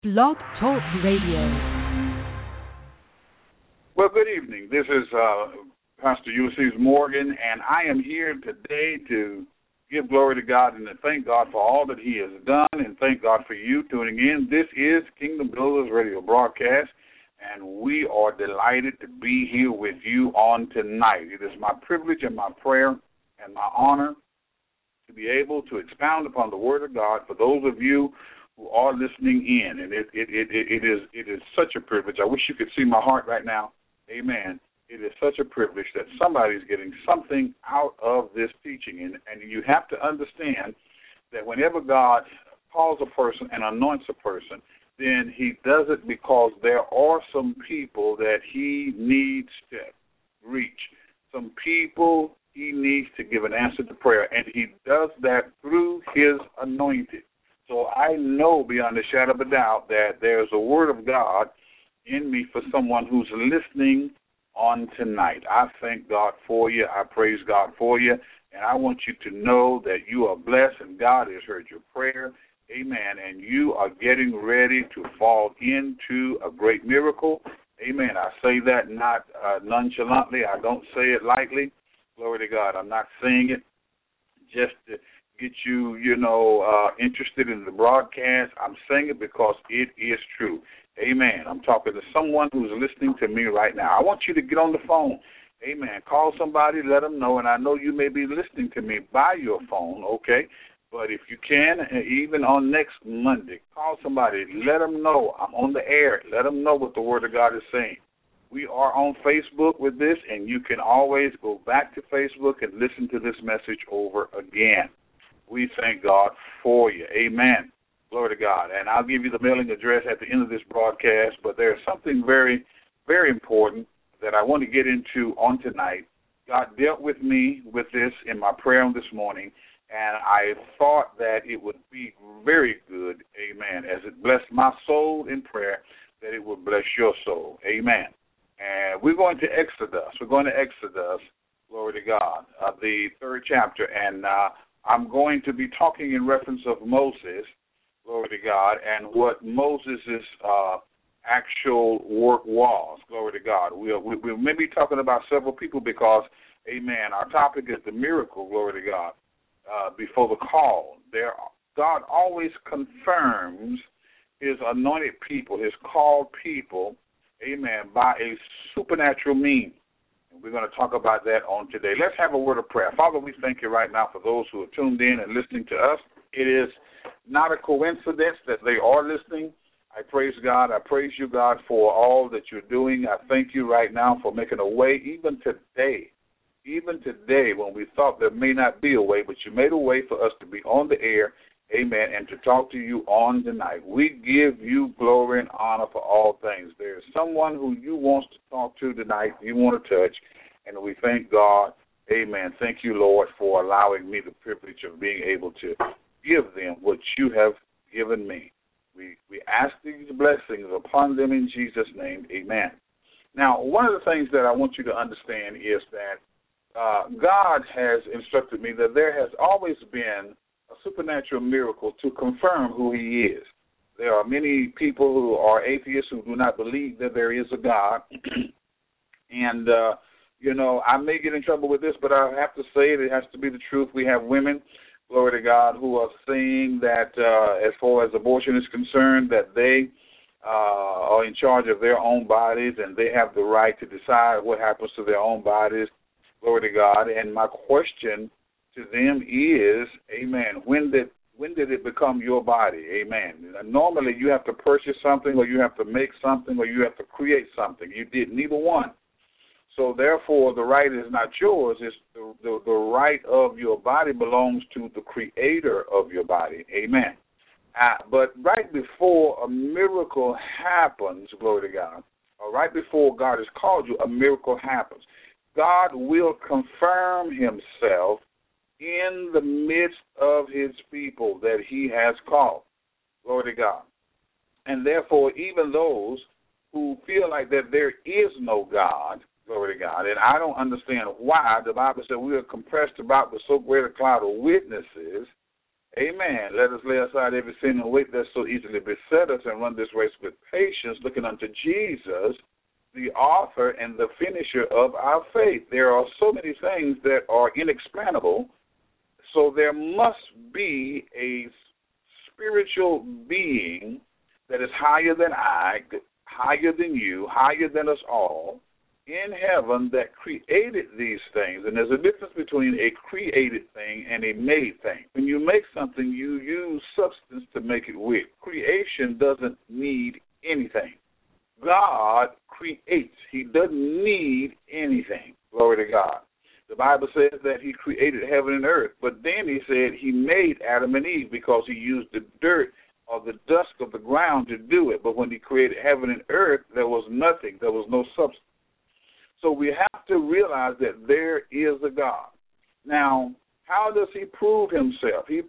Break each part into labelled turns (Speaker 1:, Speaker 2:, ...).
Speaker 1: Blog Talk Radio.
Speaker 2: Well, good evening. This is Pastor Ulysses Morgan, and I am here today to give glory to God and to thank God for all that He has done, and thank God for you tuning in. This is Kingdom Builders Radio broadcast, and we are delighted to be here with you on tonight. It is my privilege and my prayer and my honor to be able to expound upon the Word of God for those of you who are listening in, and it is such a privilege. I wish you could see my heart right now. Amen. It is such a privilege that somebody's getting something out of this teaching, and you have to understand that whenever God calls a person and anoints a person, then He does it because there are some people that He needs to reach, some people He needs to give an answer to prayer, and He does that through His anointed. So I know beyond a shadow of a doubt that there's a word of God in me for someone who's listening on tonight. I thank God for you. I praise God for you. And I want you to know that you are blessed and God has heard your prayer. Amen. And you are getting ready to fall into a great miracle. Amen. I say that not nonchalantly. I don't say it lightly. Glory to God. I'm not saying it just to get you, interested in the broadcast. I'm saying it because it is true. Amen. I'm talking to someone who's listening to me right now. I want you to get on the phone. Amen. Call somebody, let them know. And I know you may be listening to me by your phone, okay? But if you can, even on next Monday, call somebody, let them know I'm on the air. Let them know what the Word of God is saying. We are on Facebook with this, and you can always go back to Facebook and listen to this message over again. We thank God for you. Amen. Glory to God. And I'll give you the mailing address at the end of this broadcast, but there's something very, very important that I want to get into on tonight. God dealt with me with this in my prayer this morning, and I thought that it would be very good, amen, as it blessed my soul in prayer, that it would bless your soul. Amen. And we're going to Exodus. We're going to Exodus, glory to God, the 3rd chapter, and I'm going to be talking in reference of Moses, glory to God, and what Moses' actual work was, glory to God. We may be talking about several people because, amen, our topic is the miracle, glory to God, before the call. God always confirms His anointed people, His called people, amen, by a supernatural means. We're going to talk about that on today. Let's have a word of prayer. Father, we thank you right now for those who are tuned in and listening to us. It is not a coincidence that they are listening. I praise God. I praise you, God, for all that you're doing. I thank you right now for making a way even today when we thought there may not be a way, but you made a way for us to be on the air, amen, and to talk to you on tonight. We give you glory and honor for all things. There is someone who you want to talk to tonight, you want to touch, and we thank God, amen. Thank you, Lord, for allowing me the privilege of being able to give them what you have given me. We ask these blessings upon them in Jesus' name, amen. Now, one of the things that I want you to understand is that God has instructed me that there has always been a supernatural miracle to confirm who He is. There are many people who are atheists who do not believe that there is a God. And, I may get in trouble with this, but I have to say it has to be the truth. We have women, glory to God, who are saying that as far as abortion is concerned, that they are in charge of their own bodies and they have the right to decide what happens to their own bodies, glory to God. And my question to them is, amen, when did it become your body? Amen. Normally you have to purchase something or you have to make something or you have to create something. You did neither one. So therefore the right is not yours. It's the right of your body belongs to the creator of your body. Amen. But right before a miracle happens, glory to God, or right before God has called you, a miracle happens. God will confirm Himself in the midst of His people that He has called. Glory to God. And therefore, even those who feel like that there is no God, glory to God, and I don't understand why the Bible said we are compressed about with so great a cloud of witnesses, Amen. Let us lay aside every sin and weight that so easily beset us and run this race with patience, looking unto Jesus, the author and the finisher of our faith. There are so many things that are inexplainable, so there must be a spiritual being that is higher than I, higher than you, higher than us all, in heaven that created these things. And there's a difference between a created thing and a made thing. When you make something, you use substance to make it with. Creation doesn't need anything. God creates. He doesn't need anything. Glory to God. The Bible says that he created heaven and earth, but then he said he made Adam and Eve because he used the dirt or the dust of the ground to do it. But when he created heaven and earth, there was nothing. There was no substance. So we have to realize that there is a God. Now, how does he prove himself? He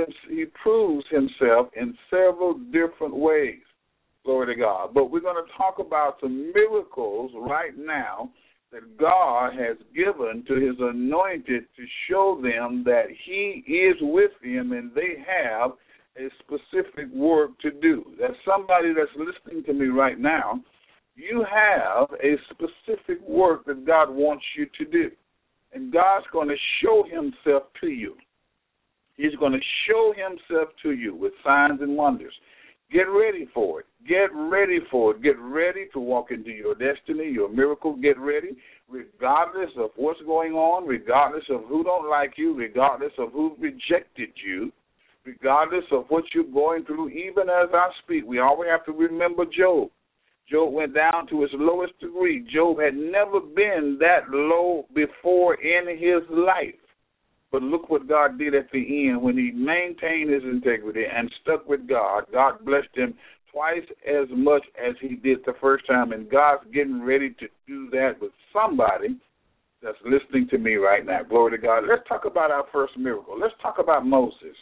Speaker 2: proves himself in several different ways. Glory to God. But we're going to talk about some miracles right now that God has given to his anointed to show them that he is with them and they have a specific work to do. That's somebody that's listening to me right now. You have a specific work that God wants you to do. And God's going to show himself to you. He's going to show himself to you with signs and wonders. Get ready for it. Get ready for it. Get ready to walk into your destiny, your miracle. Get ready, regardless of what's going on, regardless of who don't like you, regardless of who rejected you, regardless of what you're going through. Even as I speak, we always have to remember Job. Job went down to his lowest degree. Job had never been that low before in his life. But look what God did at the end when he maintained his integrity and stuck with God. God blessed him twice as much as he did the first time, and God's getting ready to do that with somebody that's listening to me right now. Glory to God. Let's talk about our first miracle. Let's talk about Moses.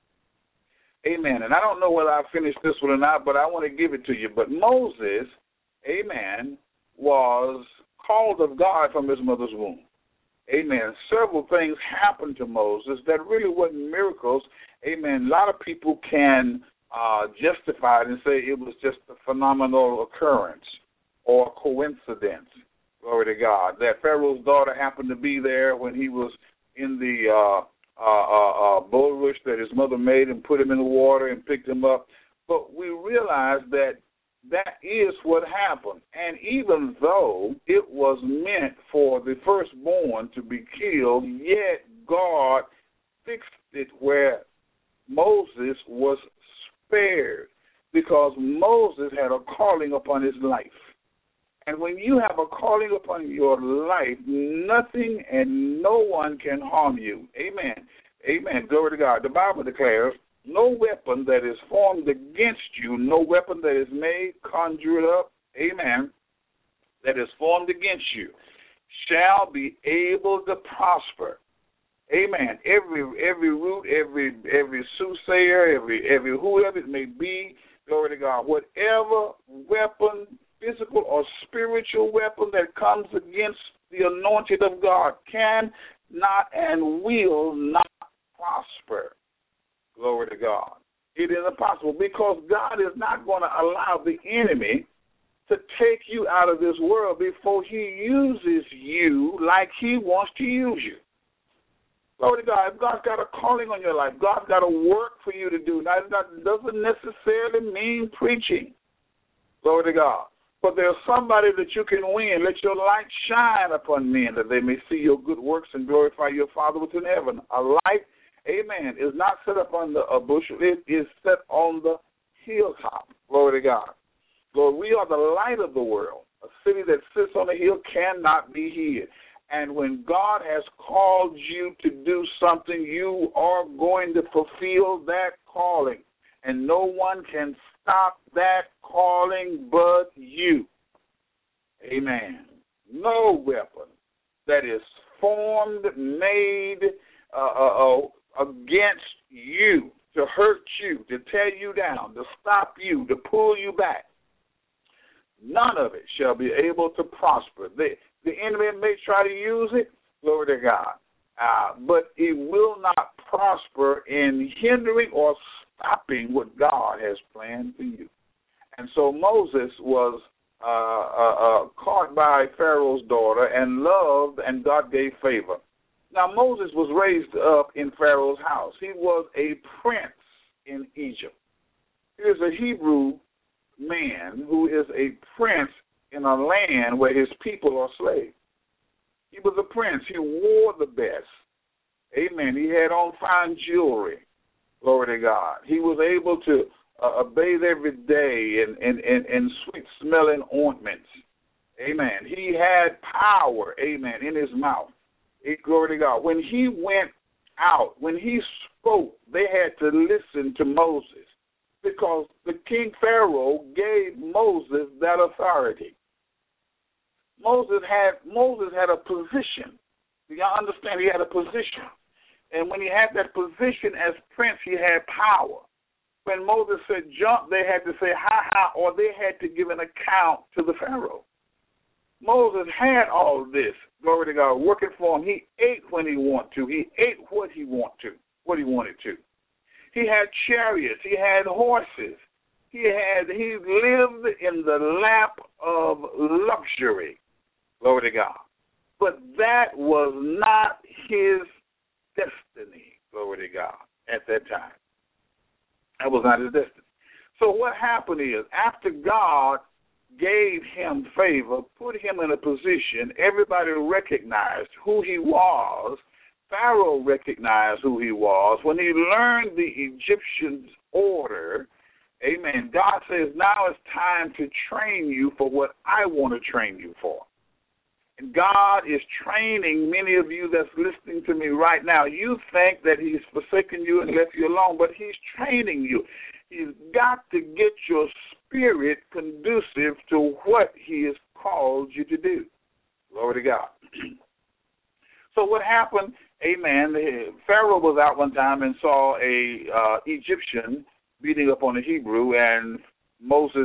Speaker 2: Amen. And I don't know whether I finished this one or not, but I want to give it to you. But Moses, amen, was called of God from his mother's womb. Amen. Several things happened to Moses that really wasn't miracles. Amen. A lot of people can justify it and say it was just a phenomenal occurrence or coincidence. Glory to God. That Pharaoh's daughter happened to be there when he was in the bulrush that his mother made and put him in the water and picked him up. But we realize that is what happened. And even though it was meant for the firstborn to be killed, yet God fixed it where Moses was spared because Moses had a calling upon his life. And when you have a calling upon your life, nothing and no one can harm you. Amen. Amen. Glory to God. The Bible declares, no weapon that is formed against you, no weapon that is made, conjured up, amen, that is formed against you, shall be able to prosper. Amen. Every root, every soothsayer, every whoever it may be, glory to God, whatever weapon, physical or spiritual weapon that comes against the anointed of God can not and will not prosper. Glory to God. It is impossible because God is not going to allow the enemy to take you out of this world before he uses you like he wants to use you. Glory to God. If God's got a calling on your life, God's got a work for you to do. Now, that doesn't necessarily mean preaching. Glory to God. But there's somebody that you can win. Let your light shine upon men that they may see your good works and glorify your Father which is in heaven. A light, amen, is not set up on a bushel. It is set on the hilltop. Glory to God. Lord, we are the light of the world. A city that sits on a hill cannot be hid. And when God has called you to do something, you are going to fulfill that calling. And no one can stop that calling but you. Amen. No weapon that is formed, made against you, to hurt you, to tear you down, to stop you, to pull you back, none of it shall be able to prosper. The enemy may try to use it, glory to God. but it will not prosper in hindering or stopping what God has planned for you. And so Moses was caught by Pharaoh's daughter and loved, and God gave favor. Now, Moses was raised up in Pharaoh's house. He was a prince in Egypt. He is a Hebrew man who is a prince in a land where his people are slaves. He was a prince. He wore the best. Amen. He had on fine jewelry. Glory to God. He was able to bathe every day in sweet-smelling ointments. Amen. He had power, amen, in his mouth. Glory to God. When he went out, when he spoke, they had to listen to Moses because the King Pharaoh gave Moses that authority. Moses had a position. Do y'all understand? He had a position. And when he had that position as prince, he had power. When Moses said jump, they had to say ha, or they had to give an account to the Pharaoh. Moses had all of this, glory to God, working for him. He ate when he wanted to. He ate what he wanted to. He had chariots. He had horses. He lived in the lap of luxury, glory to God. But that was not his destiny, glory to God, at that time. That was not his destiny. So what happened is, after God gave him favor, put him in a position, everybody recognized who he was. Pharaoh recognized who he was. When he learned the Egyptians' order, amen, God says, now it's time to train you for what I want to train you for. And God is training many of you that's listening to me right now. You think that he's forsaken you and left you alone, but he's training you. He's got to get your spirit conducive to what he has called you to do. Glory to God. So what happened, amen, Pharaoh was out one time and saw a Egyptian beating up on a Hebrew, and Moses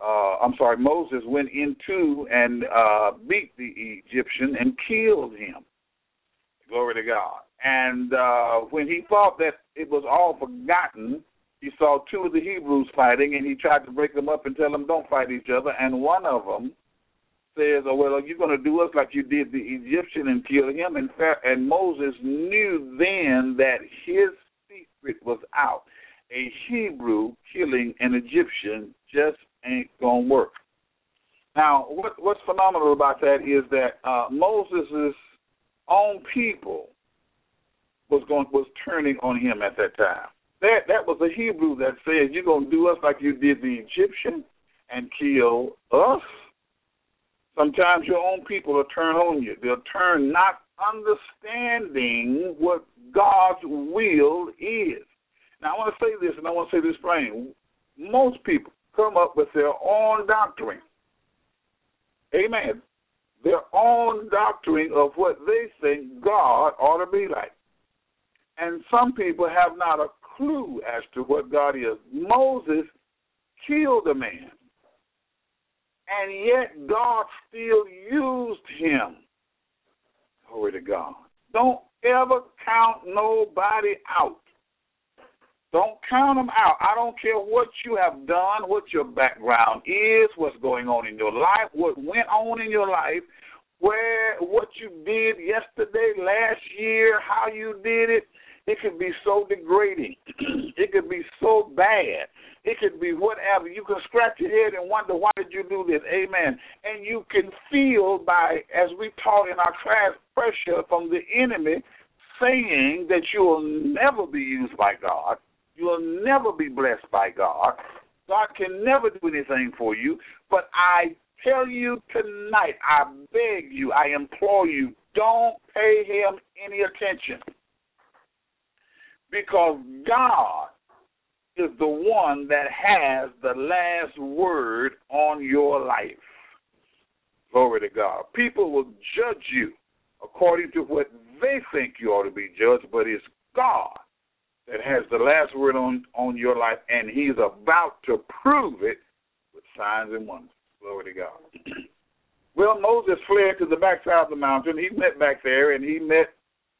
Speaker 2: went into and beat the Egyptian and killed him. Glory to God. And when he thought that it was all forgotten, he saw two of the Hebrews fighting, and he tried to break them up and tell them don't fight each other. And one of them says, oh, well, are you going to do us like you did the Egyptian and kill him? And Moses knew then that his secret was out. A Hebrew killing an Egyptian just ain't going to work. Now, what's phenomenal about that is that Moses' own people was turning on him at that time. That was a Hebrew that said, you're going to do us like you did the Egyptian and kill us? Sometimes your own people will turn on you. They'll turn not understanding what God's will is. Now, I want to say this, and I want to say this plain. Most people come up with their own doctrine. Amen. Their own doctrine of what they think God ought to be like. And some people have not a clue as to what God is. Moses killed a man, and yet God still used him. Glory to God. Don't ever count nobody out. Don't count them out. I don't care what you have done, what your background is, what's going on in your life, what went on in your life, what you did yesterday, last year, how you did it. It could be so degrading. It could be so bad. It could be whatever. You can scratch your head and wonder, why did you do this? Amen. And you can feel by, as we taught in our class, pressure from the enemy saying that you will never be used by God. You will never be blessed by God. God can never do anything for you. But I tell you tonight, I beg you, I implore you, don't pay him any attention. Because God is the one that has the last word on your life. Glory to God. People will judge you according to what they think you ought to be judged, but it's God that has the last word on your life, and he's about to prove it with signs and wonders. Glory to God. Well, Moses fled to the backside of the mountain. He met back there, and he met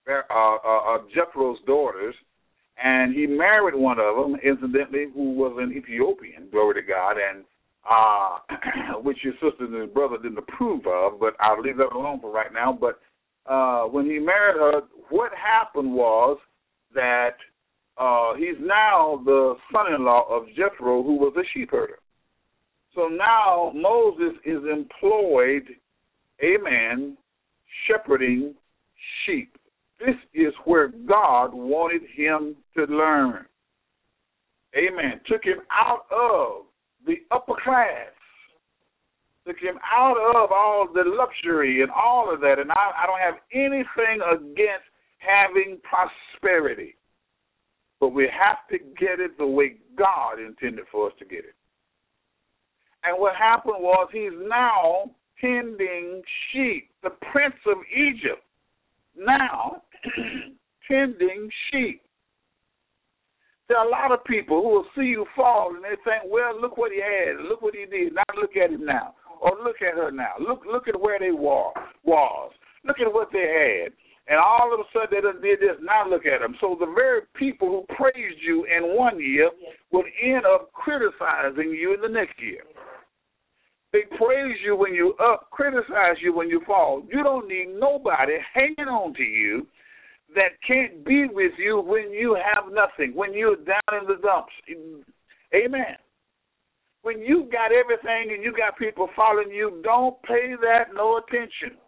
Speaker 2: Jethro's daughters, and he married one of them, incidentally, who was an Ethiopian, glory to God, and which his sister and his brother didn't approve of, but I'll leave that alone for right now. But when he married her, what happened was that he's now the son-in-law of Jethro, who was a sheep herder. So now Moses is employed, amen, shepherding sheep. This is where God wanted him to learn. Amen. Took him out of the upper class. Took him out of all the luxury and all of that. And I don't have anything against having prosperity. But we have to get it the way God intended for us to get it. And what happened was he's now tending sheep. The prince of Egypt now tending sheep. There are a lot of people who will see you fall and they think, well, look what he had, look what he did. Now look at him now, or look at her now. Look at where they was. Look at what they had. And all of a sudden they done did this. Now look at them. So the very people who praised you in one year would end up criticizing you in the next year. They praise you when you up, criticize you when you fall. You don't need nobody hanging on to you that can't be with you when you have nothing, when you're down in the dumps. Amen. When you got everything and you got people following you, don't pay that no attention.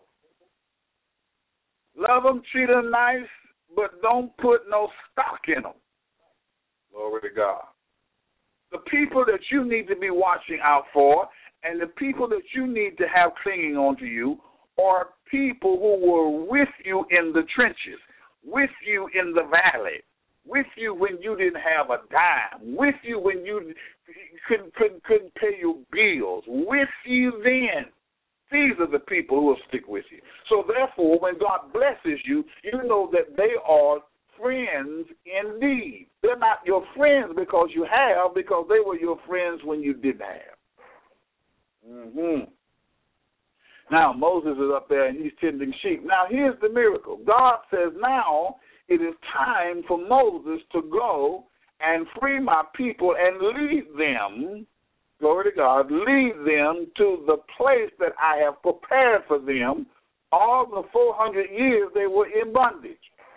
Speaker 2: Love them, treat them nice, but don't put no stock in them. Glory to God. The people that you need to be watching out for and the people that you need to have clinging on to you are people who were with you in the trenches, with you in the valley, with you when you didn't have a dime, with you when you couldn't pay your bills, with you then. These are the people who will stick with you. So therefore, when God blesses you, you know that they are friends indeed. They're not your friends because you have, because they were your friends when you didn't have. Now, Moses is up there and he's tending sheep. Now, here's the miracle. God says now it is time for Moses to go and free my people and lead them, glory to God, lead them to the place that I have prepared for them. All the 400 years they were in bondage.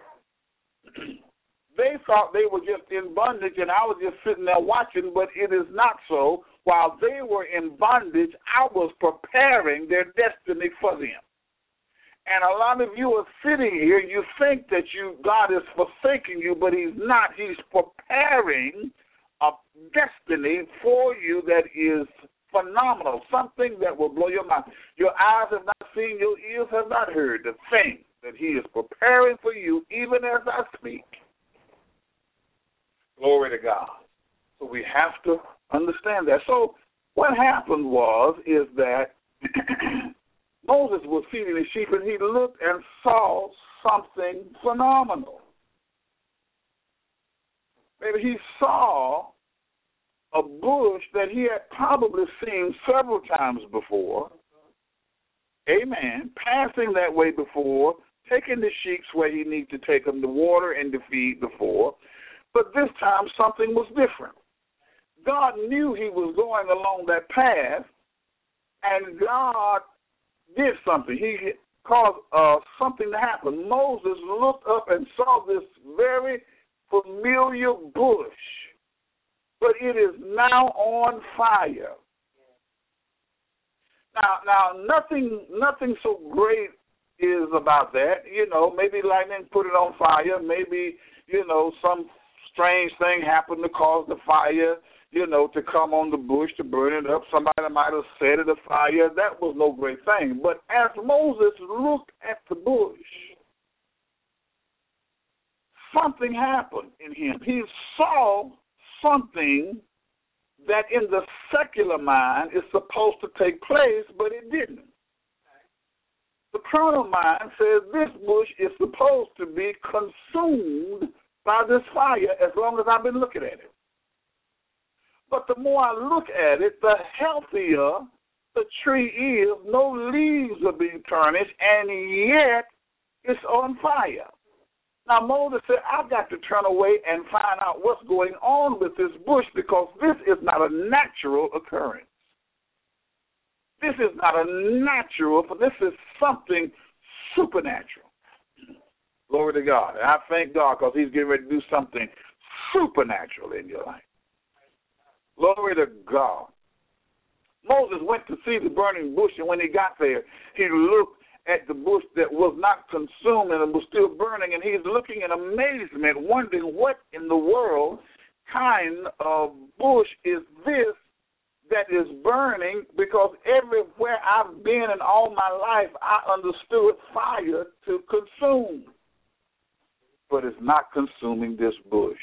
Speaker 2: They thought they were just in bondage and I was just sitting there watching, but it is not so. While they were in bondage, I was preparing their destiny for them. And a lot of you are sitting here, you think that God is forsaking you, but he's not. He's preparing a destiny for you that is phenomenal, something that will blow your mind. Your eyes have not seen, your ears have not heard the thing that he is preparing for you even as I speak. Glory to God. So we have to understand that. So what happened is that Moses was feeding the sheep and he looked and saw something phenomenal. Maybe he saw a bush that he had probably seen several times before. Amen. Passing that way before, taking the sheep where he needed to take them to water and to feed before. But this time something was different. God knew he was going along that path, and God did something. He caused something to happen. Moses looked up and saw this very familiar bush, but it is now on fire. Now, nothing so great is about that. You know, maybe lightning put it on fire. Maybe, some strange thing happened to cause the fire, to come on the bush, to burn it up. Somebody might have set it afire. That was no great thing. But as Moses looked at the bush, something happened in him. He saw something that in the secular mind is supposed to take place, but it didn't. The carnal mind says this bush is supposed to be consumed by this fire as long as I've been looking at it. But the more I look at it, the healthier the tree is. No leaves are being tarnished, and yet it's on fire. Now, Moses said, I've got to turn away and find out what's going on with this bush because this is not a natural occurrence. This is not a natural, but this is something supernatural. Glory to God. And I thank God because he's getting ready to do something supernatural in your life. Glory to God. Moses went to see the burning bush, and when he got there, he looked at the bush that was not consumed and it was still burning, and he's looking in amazement, wondering what in the world kind of bush is this that is burning, because everywhere I've been in all my life, I understood fire to consume. But it's not consuming this bush.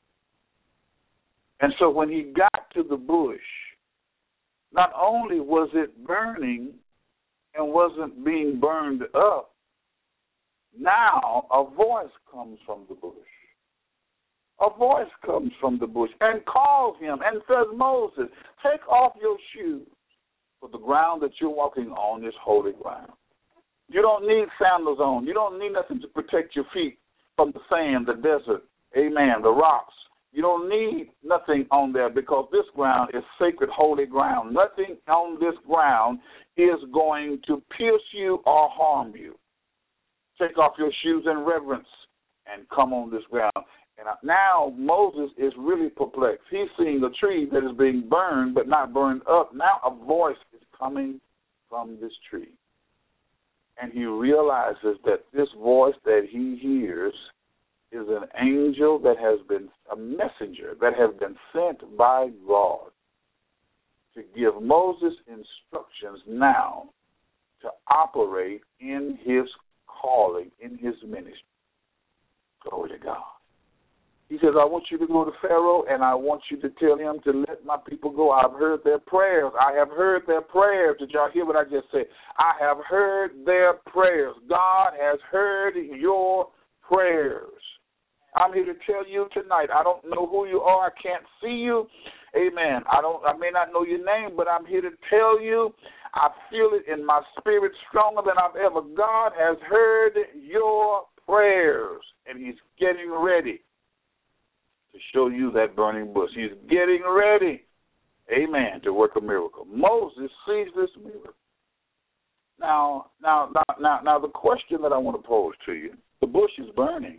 Speaker 2: And so when he got to the bush, not only was it burning and wasn't being burned up, now a voice comes from the bush. A voice comes from the bush and calls him and says, Moses, take off your shoes, for the ground that you're walking on is holy ground. You don't need sandals on. You don't need nothing to protect your feet from the sand, the desert, amen, the rocks. You don't need nothing on there because this ground is sacred, holy ground. Nothing on this ground is going to pierce you or harm you. Take off your shoes in reverence and come on this ground. And now Moses is really perplexed. He's seeing a tree that is being burned but not burned up. Now a voice is coming from this tree. And he realizes that this voice that he hears is an angel that has been a messenger that has been sent by God to give Moses instructions now to operate in his calling, in his ministry. Glory to God. He says, I want you to go to Pharaoh and I want you to tell him to let my people go. I've heard their prayers. I have heard their prayers. Did y'all hear what I just said? I have heard their prayers. God has heard your prayers. I'm here to tell you tonight, I don't know who you are. I can't see you. Amen. I may not know your name, but I'm here to tell you, I feel it in my spirit stronger than I've ever. God has heard your prayers, and he's getting ready to show you that burning bush. He's getting ready, amen, to work a miracle. Moses sees this miracle. Now, the question that I want to pose to you, the bush is burning.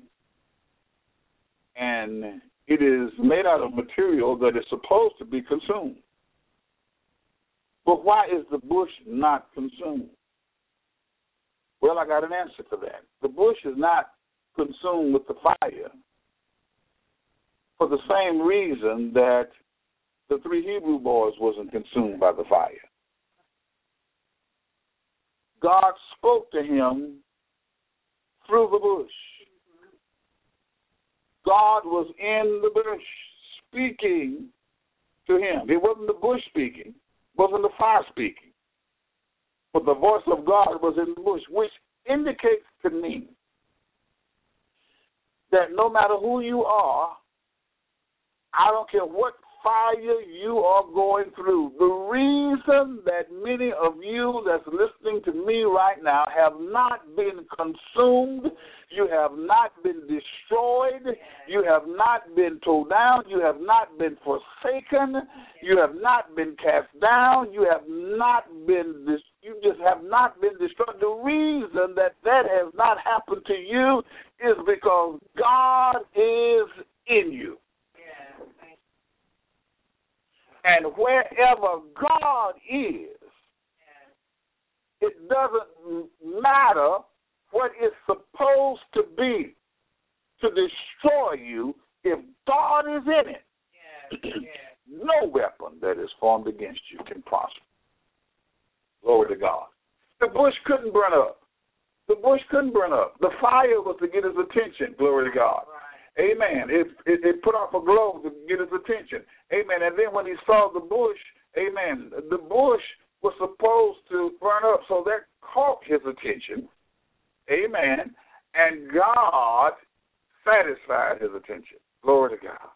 Speaker 2: And it is made out of material that is supposed to be consumed. But why is the bush not consumed? Well, I got an answer for that. The bush is not consumed with the fire for the same reason that the 3 Hebrew boys wasn't consumed by the fire. God spoke to him through the bush. God was in the bush speaking to him. It wasn't the bush speaking. It wasn't the fire speaking. But the voice of God was in the bush, which indicates to me that no matter who you are, I don't care what fire you are going through, the reason that many of you that's listening to me right now have not been consumed, you have not been destroyed, you have not been torn down, you have not been forsaken, you have not been cast down, you just have not been destroyed. The reason that has not happened to you is because God is in you. And wherever God is, it doesn't matter what it's supposed to be to destroy you. If God is in it, no weapon that is formed against you can prosper. Glory to God. The bush couldn't burn up. The bush couldn't burn up. The fire was to get his attention. Glory to God. Amen. It put off a glow to get his attention. Amen. And then when he saw the bush, amen, the bush was supposed to burn up, so that caught his attention. Amen. And God satisfied his attention. Glory to God.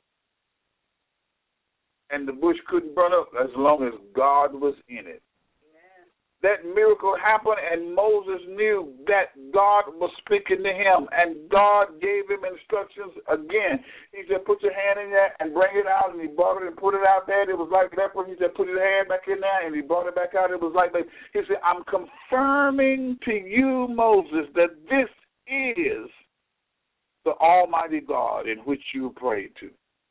Speaker 2: And the bush couldn't burn up as long as God was in it. Amen. that miracle happened, and Moses knew that God was speaking to him, and God gave him instructions again. He said, put your hand in there and bring it out, and he brought it and put it out there. It was like leper. He said, put your hand back in there, and he brought it back out. It was like leper. He said, I'm confirming to you, Moses, that this is the Almighty God in which you prayed to.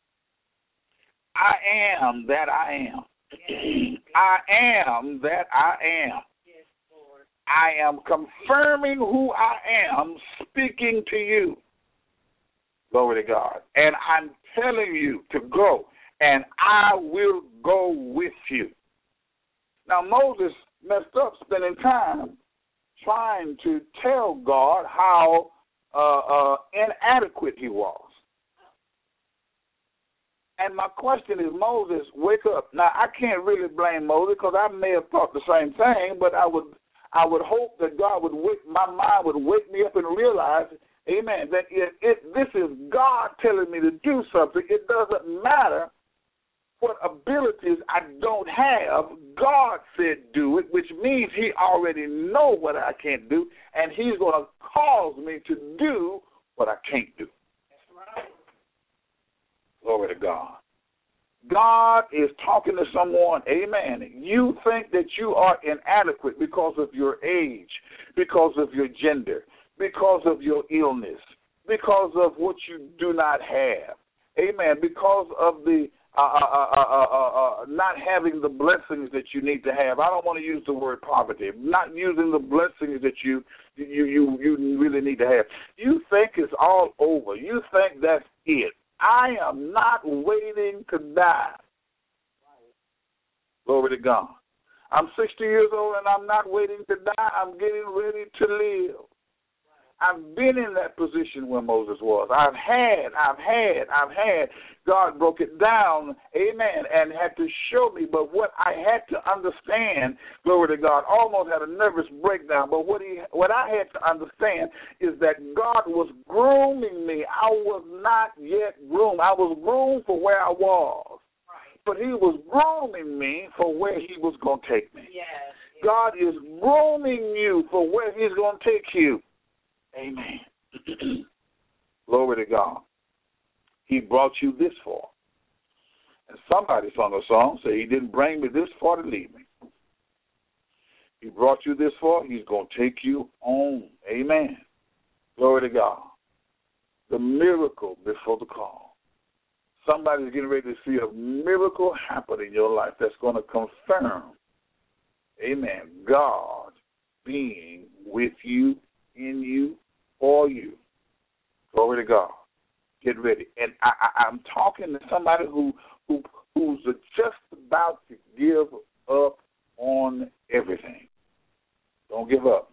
Speaker 2: I am that I am. I am that I am. I am confirming who I am, speaking to you. Glory to God. And I'm telling you to go, and I will go with you. Now, Moses messed up spending time trying to tell God how inadequate he was. And my question is, Moses, wake up. Now, I can't really blame Moses because I may have thought the same thing, but I would hope that God would my mind would wake me up and realize, amen, that this is God telling me to do something. It doesn't matter what abilities I don't have. God said do it, which means he already knows what I can't do, and he's going to cause me to do what I can't do. Glory to God. God is talking to someone, amen. You think that you are inadequate because of your age, because of your gender, because of your illness, because of what you do not have, amen, because of the not having the blessings that you need to have. I don't want to use the word poverty. Not using the blessings that you really need to have. You think it's all over. You think that's it. I am not waiting to die. Glory to God. I'm 60 years old and I'm not waiting to die. I'm getting ready to live. I've been in that position where Moses was. I've had. God broke it down, amen, and had to show me. But what I had to understand, glory to God, almost had a nervous breakdown. But what I had to understand is that God was grooming me. I was not yet groomed. I was groomed for where I was. Right. But he was grooming me for where he was going to take me. Yes. God is grooming you for where he's going to take you. Amen. Glory to God. He brought you this far. And somebody sung a song, say, he didn't bring me this far to leave me. He brought you this far, he's going to take you on. Amen. Glory to God. The miracle before the call. Somebody's getting ready to see a miracle happen in your life that's going to confirm, amen, God being with you, in you, for you. Glory to God. Get ready. And I'm talking to somebody who's just about to give up on everything. Don't give up.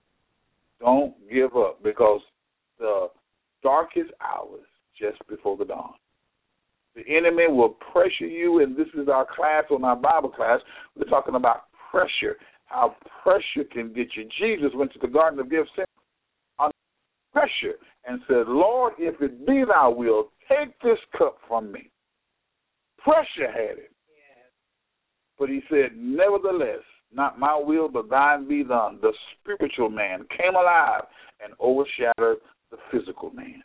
Speaker 2: Don't give up, because the darkest hour is just before the dawn. The enemy will pressure you, and this is our class on our Bible class. We're talking about pressure, how pressure can get you. Jesus went to the Garden of Gethsemane under pressure and said, Lord, if it be thy will, take this cup from me. Pressure had it. Yes. But he said, nevertheless, not my will, but thine be done. The spiritual man came alive and overshadowed the physical man.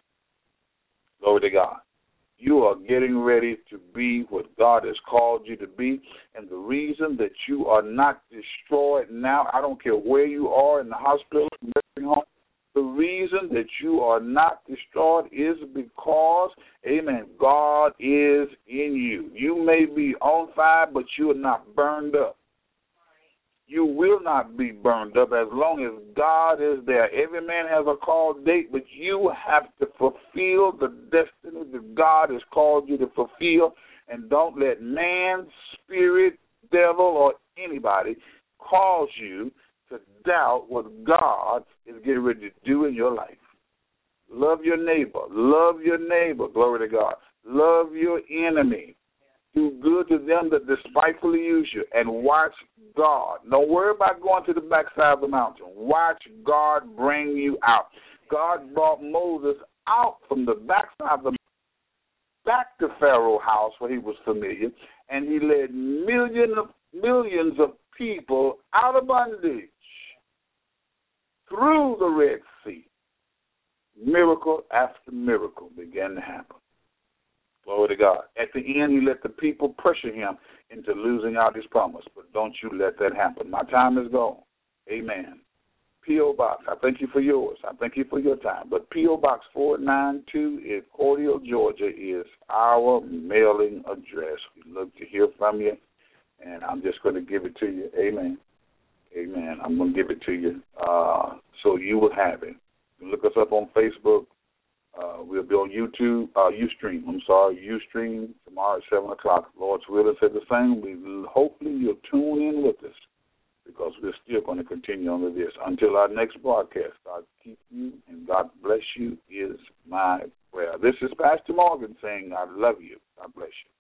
Speaker 2: Glory to God. You are getting ready to be what God has called you to be. And the reason that you are not destroyed now, I don't care where you are, in the hospital, nursing home, the reason that you are not destroyed is because, amen, God is in you. You may be on fire, but you are not burned up. You will not be burned up as long as God is there. Every man has a called date, but you have to fulfill the destiny that God has called you to fulfill. And don't let man, spirit, devil, or anybody cause you to doubt what God is getting ready to do in your life. Love your neighbor. Love your neighbor. Glory to God. Love your enemy. Do good to them that despitefully use you, and watch God. Don't worry about going to the backside of the mountain. Watch God bring you out. God brought Moses out from the backside of the mountain back to Pharaoh's house where he was familiar, and he led millions of people out of bondage through the Red Sea, miracle after miracle began to happen. Glory to God. At the end, he let the people pressure him into losing out his promise. But don't you let that happen. My time is gone. Amen. P.O. Box, I thank you for yours. I thank you for your time. But P.O. Box 492 in Cordele, Georgia is our mailing address. We look to hear from you, and I'm just going to give it to you. Amen. Amen. I'm going to give it to you so you will have it. You look us up on Facebook. We'll be on YouTube, Ustream. Ustream tomorrow at 7 o'clock. Lord's will said the same. Hopefully you'll tune in with us because we're still going to continue on with this. Until our next broadcast, God keep you and God bless you is my prayer. This is Pastor Morgan saying I love you. God bless you.